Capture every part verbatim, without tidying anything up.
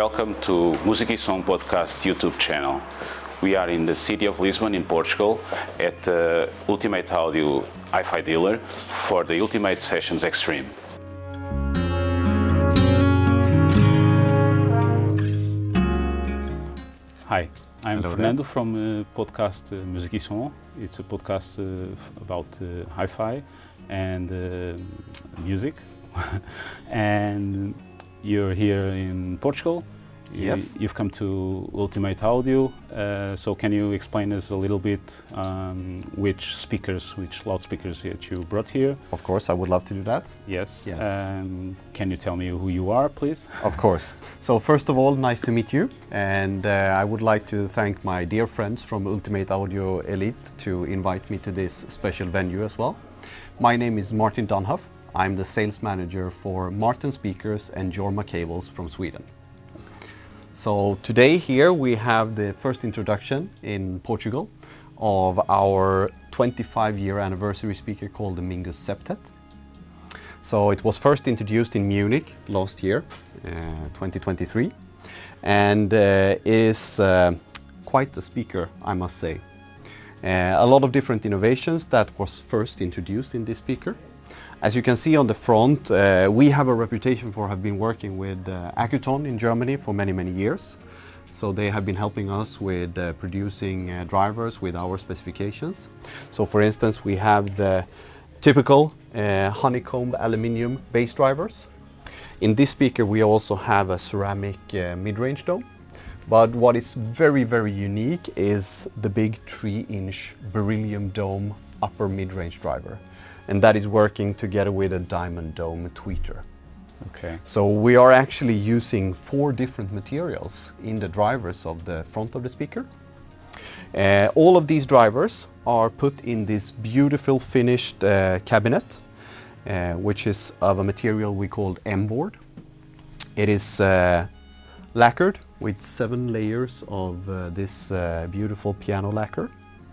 welcome to Música e Som Podcast YouTube channel. We are in the city of Lisbon in Portugal at the Ultimate Audio Hi-Fi dealer for the Ultimate Sessions Extreme. Hi, I'm Hello Fernando there. from uh, podcast uh, Música e Som. It's a podcast uh, about uh, hi-fi and uh, music. And you're here in Portugal. Yes. You, you've come to Ultimate Audio. Uh, so can you explain us a little bit um, which speakers, which loudspeakers that you brought here? Of course, I would love to do that. Yes. Yes. Um, can you tell me who you are, please? Of course. So first of all, nice to meet you. And uh, I would like to thank my dear friends from Ultimate Audio Elite to invite me to this special venue as well. My name is Martin Dunhuff. I'm the sales manager for Martin Speakers and Jorma Cables from Sweden. So today here we have the first introduction in Portugal of our twenty-five year anniversary speaker called the Mingus Septet. So it was first introduced in Munich last year, uh, twenty twenty-three, and uh, is uh, quite a speaker, I must say. Uh, a lot of different innovations that was first introduced in this speaker. As you can see on the front, uh, we have a reputation for have been working with uh, Accuton in Germany for many, many years. So they have been helping us with uh, producing uh, drivers with our specifications. So for instance, we have the typical uh, honeycomb aluminium bass drivers. In this speaker, we also have a ceramic uh, mid-range dome. But what is very, very unique is the big three inch beryllium dome upper mid-range driver. And that is working together with a diamond dome tweeter. Okay. So we are actually using four different materials in the drivers of the front of the speaker. Uh, all of these drivers are put in this beautiful finished uh, cabinet, uh, which is of a material we called M-board. It is uh, lacquered with seven layers of uh, this uh, beautiful piano lacquer.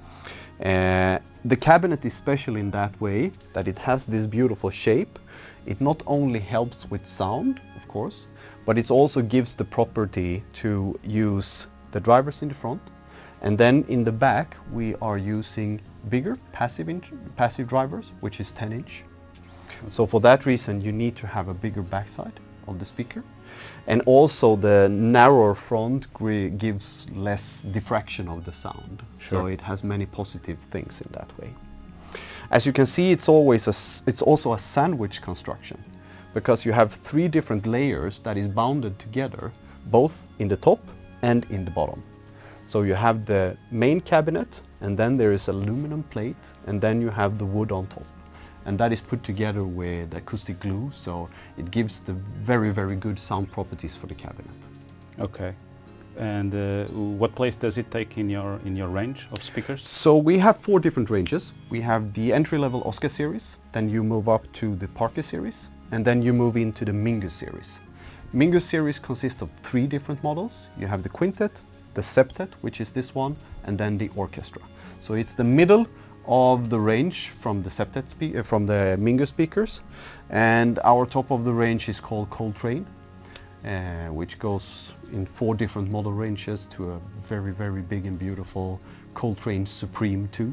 Uh, the cabinet is special in that way that it has this beautiful shape. It not only helps with sound, of course, but it also gives the property to use the drivers in the front. And then in the back, we are using bigger passive, in- passive drivers, which is ten inch. So for that reason, you need to have a bigger backside of the speaker. And also the narrower front gri- gives less diffraction of the sound. Sure. So it has many positive things in that way. As you can see, it's always a, s- it's also a sandwich construction because you have three different layers that is bounded together, both in the top and in the bottom. So you have the main cabinet, and then there is aluminum plate, and then you have the wood on top. And that is put together with acoustic glue, so it gives the very, very good sound properties for the cabinet. Okay. And uh, what place does it take in your in your range of speakers? So we have four different ranges. We have the entry-level Oscar series, then you move up to the Parker series, and then you move into the Mingus series. Mingus series consists of three different models. You have the Quintet, the Septet, which is this one, and then the Orchestra. So it's the middle of the range from the Septet spe- uh, from the Mingus speakers, and our top of the range is called Coltrane, uh, which goes in four different model ranges to a very, very big and beautiful Coltrane Supreme two.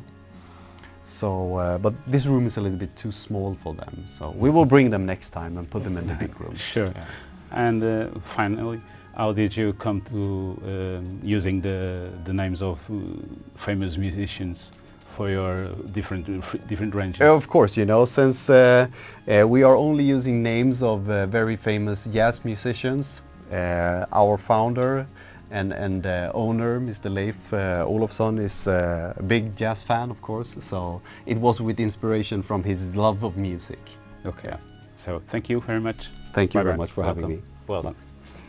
So, uh, but this room is a little bit too small for them, so we will bring them next time and put them in the big room. Sure. Yeah. And uh, finally, how did you come to um, using the the names of uh, famous musicians for your different different ranges? Of course, you know, since uh, uh, we are only using names of uh, very famous jazz musicians, uh, our founder and and uh, owner, Mister Leif uh, Olofsson, is uh, a big jazz fan, of course. So it was with inspiration from his love of music. Okay. So thank you very much. Thank you Bye-bye. very much for having Welcome. me. Well done.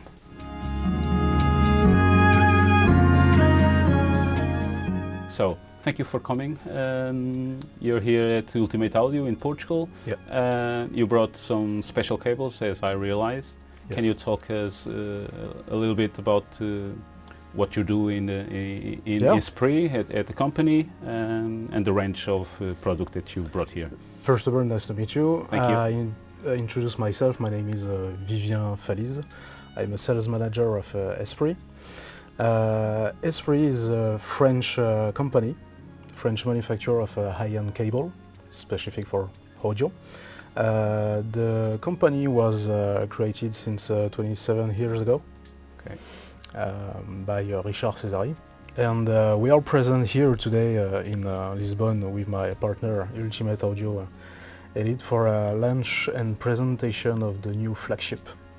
So, thank you for coming. Um, you're here at Ultimate Audio in Portugal. Yep. Uh, you brought some special cables, as I realized. Yes. Can you talk us uh, a little bit about uh, what you do in uh, in Yeah. Esprit at, at the company um, and the range of uh, product that you brought here? First of all, nice to meet you. Thank you. I in, uh, introduce myself. My name is uh, Vivien Faliz. I'm a sales manager of uh, Esprit. Uh, Esprit is a French uh, company, French manufacturer of a high-end cable, specific for audio. Uh, the company was uh, created since uh, twenty-seven years ago. Okay. Um, by uh, Richard Cesari. And uh, we are present here today uh, in uh, Lisbon with my partner Ultimate Audio uh, Elite for a launch and presentation of the new flagship.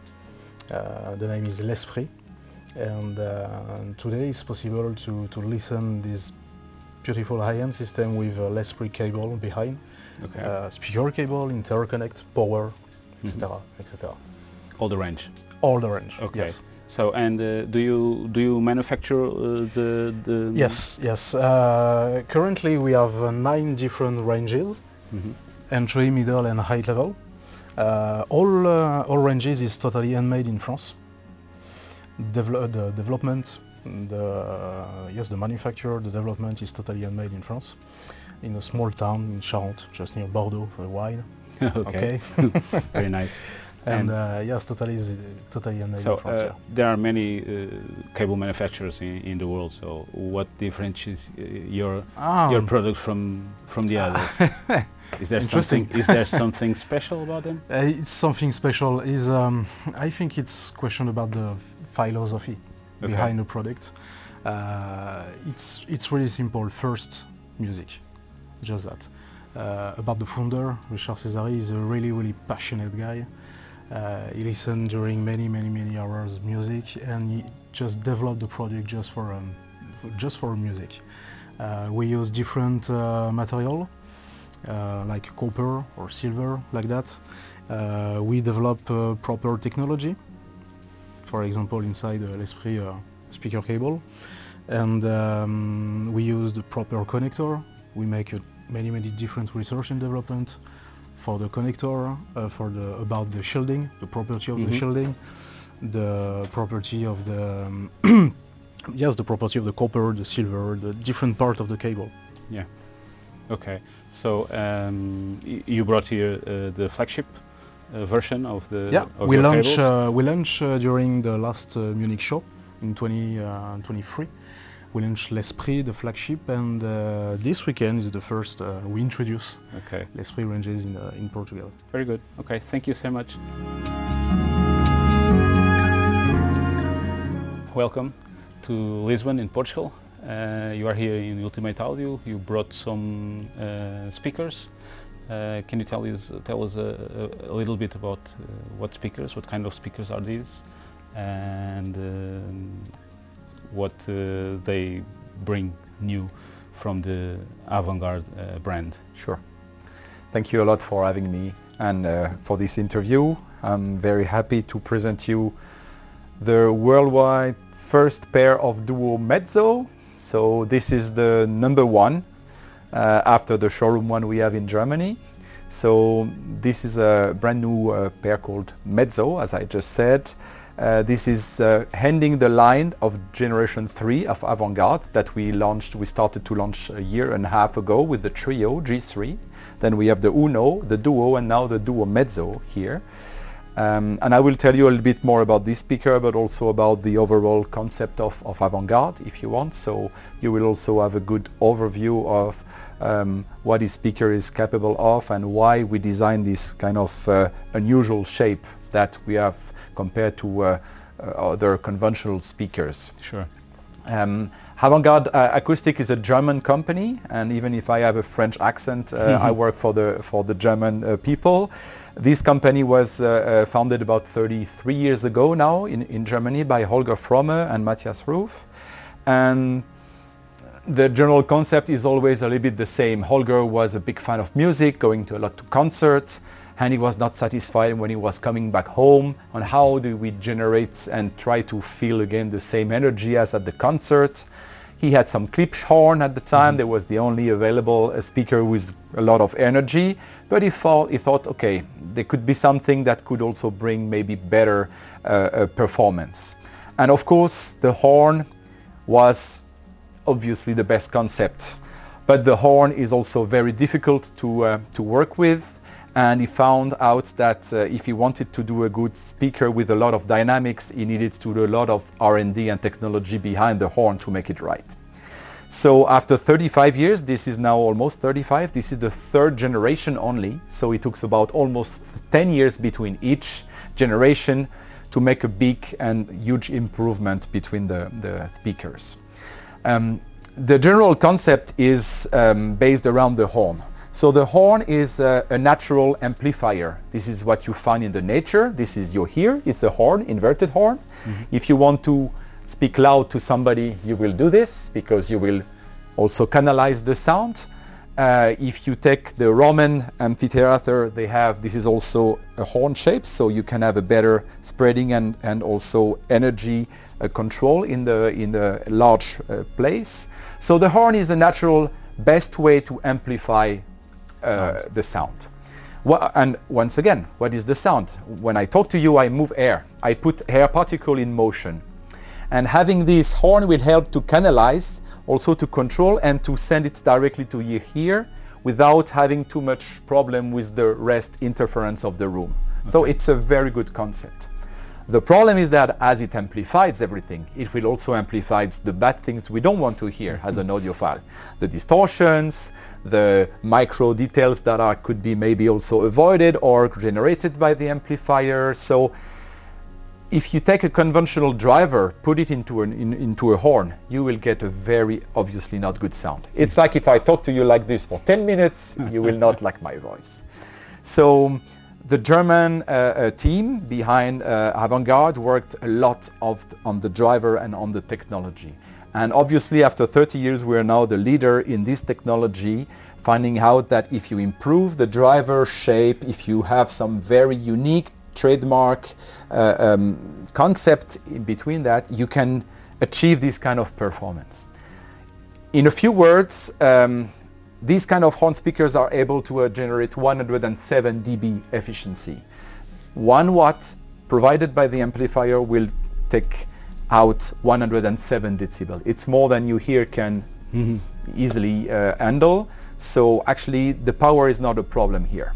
Uh, the name is L'Esprit, and uh, today it's possible to, to listen this beautiful high-end system with a L'Esprit cable behind, Okay. uh, speaker cable, interconnect, power, et cetera, Mhm. et cetera. All the range. All the range. Okay. Yes. So, and uh, do you do you manufacture uh, the the? Yes, yes. Uh, currently we have uh, nine different ranges, Mhm. entry, middle, and high level. Uh, all uh, all ranges is totally handmade in France. Devel- the development, the uh, yes, the manufacture, the development is totally handmade in France, in a small town in Charente, just near Bordeaux, for wine. Okay. Very nice. And, And- uh, yes, totally is totally handmade So in France. uh, yeah. there are many uh, cable manufacturers in, in the world. So what differentiates uh, your Ah. your product from from the others? Is there Interesting. something? Is there something special about them? Uh, it's something special. Is um, I think it's question about the philosophy Okay. behind the product. Uh, it's it's really simple. First, music, just that. Uh, about the founder, Richard Cesari is a really really passionate guy. Uh, he listened during many many many hours of music, and he just developed the product just for um, for, just for music. Uh, we use different uh, material. Uh, like copper or silver, like that. Uh, we develop uh, proper technology, for example inside the L'Esprit uh, speaker cable, and um, we use the proper connector. We make uh, many many different research and development for the connector, uh, for the about the shielding, the property of Mhm. the shielding, the property of the um, yes, the property of the copper, the silver, the different part of the cable. Yeah. Okay. So um, y- you brought here uh, the flagship uh, version of the Yeah, of we your launched cables? uh, we launched uh, during the last uh, Munich show in twenty twenty-three. We launched L'Esprit, the flagship, and uh, this weekend is the first uh, we introduce Okay. L'Esprit ranges in uh, in Portugal. Very good. Okay. Thank you so much. Welcome to Lisbon in Portugal. Uh, you are here in Ultimate Audio. You brought some uh, speakers. Uh, can you tell us tell us a, a, a little bit about uh, what speakers, what kind of speakers are these, and um, what uh, they bring new from the Avant-Garde uh, brand? Sure. Thank you a lot for having me and uh, for this interview. I'm very happy to present you the worldwide first pair of Duo Mezzo. So this is the number one uh, after the showroom one we have in Germany. So this is a brand new uh, pair called Mezzo, as I just said. Uh, this is uh, ending the line of generation three of Avant-Garde that we launched, we started to launch a year and a half ago with the Trio G three. Then we have the Uno, the Duo, and now the Duo Mezzo here. Um, and I will tell you a little bit more about this speaker, but also about the overall concept of, of Avant-Garde, if you want. So you will also have a good overview of um, what this speaker is capable of and why we designed this kind of uh, unusual shape that we have compared to uh, uh, other conventional speakers. Sure. Um, Avant-Garde uh, Acoustic is a German company, and even if I have a French accent, uh, I work for the for the German uh, people. This company was uh, uh, founded about thirty-three years ago now in, in Germany by Holger Fromme and Matthias Ruf. And the general concept is always a little bit the same. Holger was a big fan of music, going to a lot to concerts, and he was not satisfied when he was coming back home on how do we generate and try to feel again the same energy as at the concert. He had some Klipschhorn at the time. Mm-hmm. There was the only available uh, speaker with a lot of energy, but he thought, he thought, okay, there could be something that could also bring maybe better uh, uh, performance. And of course, the horn was obviously the best concept, but the horn is also very difficult to uh, to work with. and he found out that uh, if he wanted to do a good speaker with a lot of dynamics, he needed to do a lot of R and D and technology behind the horn to make it right. So after thirty-five years, this is now almost thirty-five, this is the third generation only, so it took about almost ten years between each generation to make a big and huge improvement between the, the speakers. Um, the general concept is um, based around the horn. So the horn is a, a natural amplifier. This is what you find in the nature. This is your ear, it's a horn, inverted horn. Mm-hmm. If you want to speak loud to somebody, you will do this because you will also canalize the sound. Uh, if you take the Roman amphitheater, they have, this is also a horn shape, so you can have a better spreading and, and also energy uh, control in the, in the large uh, place. So the horn is a natural best way to amplify uh, the sound. Well, and once again, what is the sound? When I talk to you, I move air. I put air particle in motion. And having this horn will help to canalize, also to control and to send it directly to your ear without having too much problem with the rest interference of the room. Okay. So it's a very good concept. The problem is that as it amplifies everything, it will also amplify the bad things we don't want to hear as an audiophile. The distortions, the micro details that are could be maybe also avoided or generated by the amplifier. So if you take a conventional driver, put it into, an, in, into a horn, you will get a very obviously not good sound. It's like if I talk to you like this for ten minutes, you will not like my voice. So the German uh, uh, team behind uh, Avantgarde worked a lot of th- on the driver and on the technology. And obviously after thirty years, we are now the leader in this technology, finding out that if you improve the driver shape, if you have some very unique trademark uh, um, concept in between that, you can achieve this kind of performance. In a few words, um, these kind of horn speakers are able to uh, generate one hundred seven decibel efficiency. One watt provided by the amplifier will take out one hundred seven decibel. It's more than you here can mm-hmm. easily uh, handle. So actually the power is not a problem here.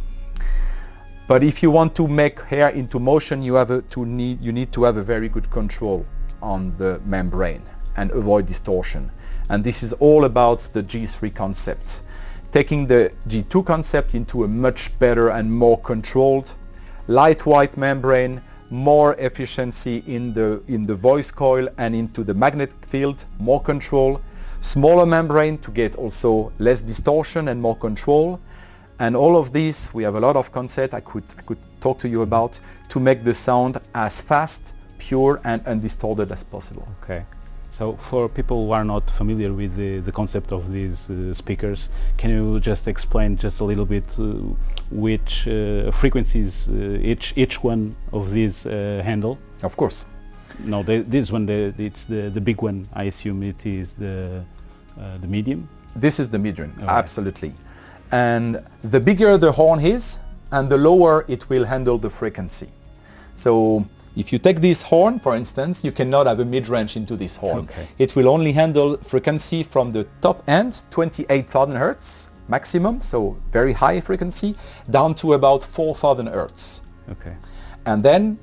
But if you want to make hair into motion, you have a, to need you need to have a very good control on the membrane and avoid distortion. And this is all about the G three concept, taking the G two concept into a much better and more controlled, light white membrane, more efficiency in the in the voice coil and into the magnetic field, more control, smaller membrane to get also less distortion and more control. And all of this, we have a lot of concept I could I could talk to you about to make the sound as fast, pure and undistorted as possible. Okay. So for people who are not familiar with the, the concept of these uh, speakers, can you just explain just a little bit uh, which uh, frequencies uh, each each one of these uh, handle? Of course. No, the, this one, the, it's the, the big one. I assume it is the uh, the medium? This is the medium, okay. Absolutely. And the bigger the horn is, and the lower it will handle the frequency. So if you take this horn, for instance, you cannot have a mid-range into this horn. Okay. It will only handle frequency from the top end, twenty-eight thousand hertz maximum, so very high frequency, down to about four thousand hertz. Okay. And then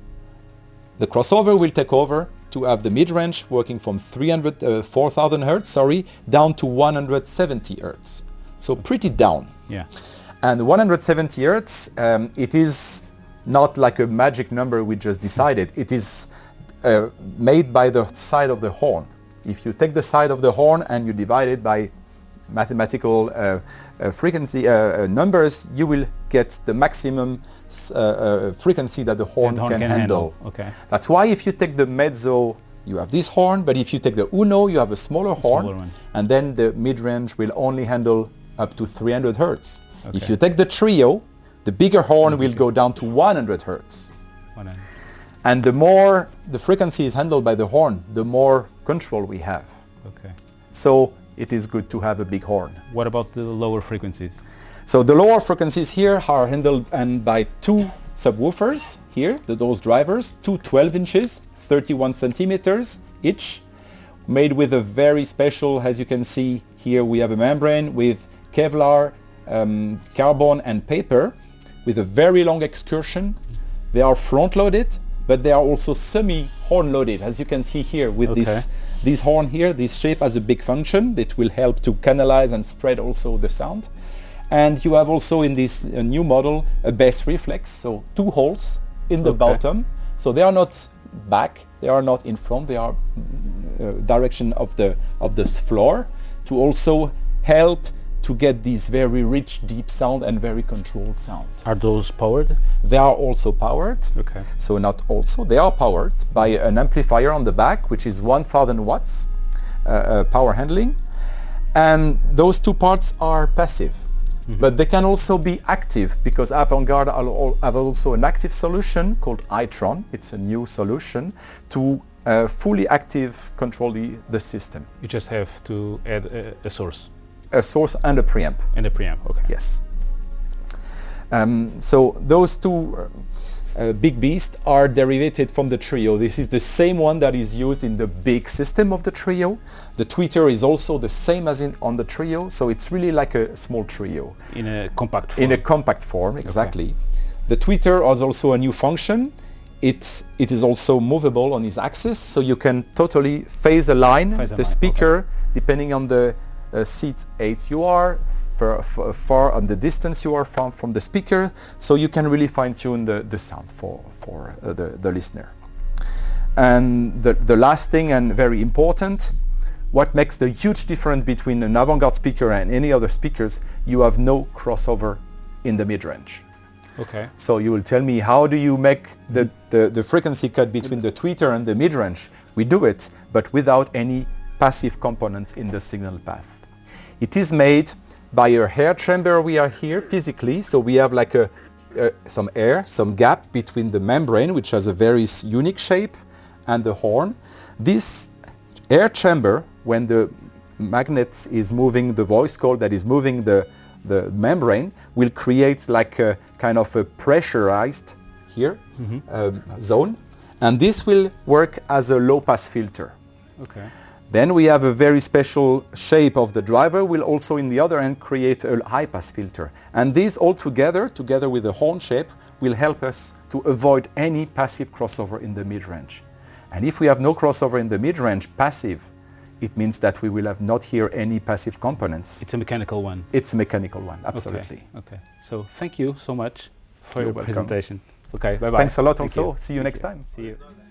the crossover will take over to have the mid-range working from three hundred, uh, four thousand hertz, sorry, down to one hundred seventy hertz. So pretty down. Yeah. And one hundred seventy hertz, um, it is not like a magic number we just decided. It is uh, made by the side of the horn. If you take the side of the horn and you divide it by mathematical uh, uh, frequency uh, uh, numbers, you will get the maximum uh, uh, frequency that the horn, the horn can, can handle. handle. Okay. That's why if you take the mezzo, you have this horn, but if you take the uno, you have a smaller horn, Smaller one. and then the mid-range will only handle up to three hundred hertz. Okay. If you take the trio, the bigger horn will go down to one hundred hertz. One hundred. And the more the frequency is handled by the horn, the more control we have. Okay. So it is good to have a big horn. What about the lower frequencies? So the lower frequencies here are handled and by two subwoofers here, the, those drivers, two twelve inches, thirty-one centimeters each, made with a very special, as you can see here, we have a membrane with Kevlar, um, carbon and paper with a very long excursion. They are front-loaded, but they are also semi-horn loaded, as you can see here with Okay. this this horn here. This shape has a big function that will help to canalize and spread also the sound. And you have also in this uh, new model a bass reflex, so two holes in the Okay. bottom. So they are not back, they are not in front, they are uh, direction of the of the floor, to also help to get this very rich, deep sound and very controlled sound. Are those powered? They are also powered. Okay. So not also, they are powered by an amplifier on the back, which is one thousand watts uh, uh, power handling. And those two parts are passive. Mhm. But they can also be active, because Avantgarde al- al- have also an active solution called iTron. It's a new solution to uh, fully active control the, the system. You just have to add a, a source A source and a preamp. and a preamp. Okay. Yes. Um, so those two uh, big beasts are derivated from the Trio. This is the same one that is used in the big system of the Trio. The tweeter is also the same as in on the Trio, so it's really like a small Trio. In a compact form. In a compact form, exactly. The tweeter has also a new function. It, it is also movable on its axis, so you can totally phase align Phase the align, speaker depending on the uh, seat height you are, far, far, far on the distance you are from, from the speaker, so you can really fine-tune the, the sound for, for uh, the, the listener. And the, the last thing, and very important, what makes the huge difference between an Avantgarde speaker and any other speakers, you have no crossover in the mid-range. Okay. So you will tell me, how do you make the, the, the frequency cut between the tweeter and the mid-range? We do it, but without any passive components in the signal path. It is made by a air chamber. We are here physically, so we have like a, uh, some air, some gap between the membrane, which has a very s- unique shape, and the horn. This air chamber, when the magnet is moving, the voice coil that is moving the the membrane, will create like a kind of a pressurized here Mhm. um, zone, and this will work as a low pass filter. Okay. Then we have a very special shape of the driver, will also in the other end create a high pass filter, and these all together together with the horn shape will help us to avoid any passive crossover in the mid-range. And if we have no crossover in the mid-range passive, it means that we will have not here any passive components. It's a mechanical one. It's a mechanical one, absolutely. Okay. Okay. So thank you so much for You're your welcome. presentation. Okay. Bye bye. Thanks a lot Thank also. you. See you Thank next time. See you.